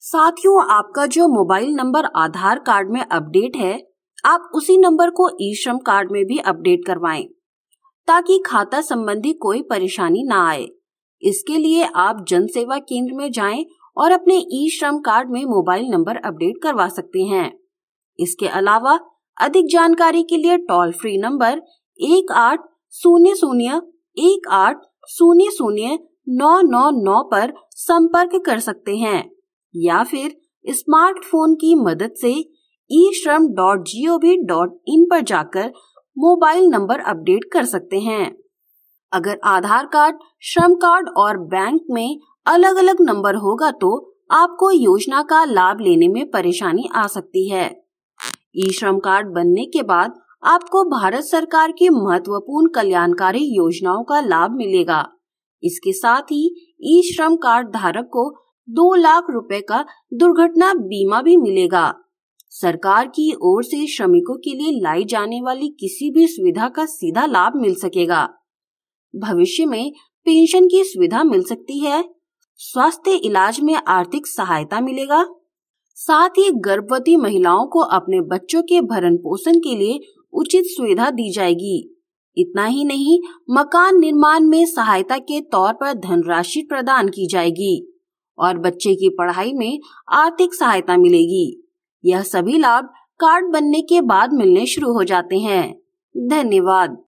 साथियों, आपका जो मोबाइल नंबर आधार कार्ड में अपडेट है, आप उसी नंबर को ई श्रम कार्ड में भी अपडेट करवाएं ताकि खाता संबंधी कोई परेशानी ना आए। इसके लिए आप जन सेवा केंद्र में जाएं और अपने ई श्रम कार्ड में मोबाइल नंबर अपडेट करवा सकते हैं। इसके अलावा अधिक जानकारी के लिए टोल फ्री नंबर 1800-1800-999 पर संपर्क कर सकते हैं या फिर स्मार्टफोन की मदद से e-shram.gov.in पर जाकर मोबाइल नंबर अपडेट कर सकते हैं। अगर आधार कार्ड, श्रम कार्ड और बैंक में अलग अलग नंबर होगा तो आपको योजना का लाभ लेने में परेशानी आ सकती है। ई श्रम कार्ड बनने के बाद आपको भारत सरकार की महत्वपूर्ण कल्याणकारी योजनाओं का लाभ मिलेगा। इसके साथ ही ई श्रम कार्ड धारक को 2 लाख रुपए का दुर्घटना बीमा भी मिलेगा। सरकार की ओर से श्रमिकों के लिए लाई जाने वाली किसी भी सुविधा का सीधा लाभ मिल सकेगा। भविष्य में पेंशन की सुविधा मिल सकती है, स्वास्थ्य इलाज में आर्थिक सहायता मिलेगा, साथ ही गर्भवती महिलाओं को अपने बच्चों के भरण पोषण के लिए उचित सुविधा दी जाएगी। इतना ही नहीं, मकान निर्माण में सहायता के तौर पर धनराशि प्रदान की जाएगी और बच्चे की पढ़ाई में आर्थिक सहायता मिलेगी। यह सभी लाभ कार्ड बनने के बाद मिलने शुरू हो जाते हैं। धन्यवाद।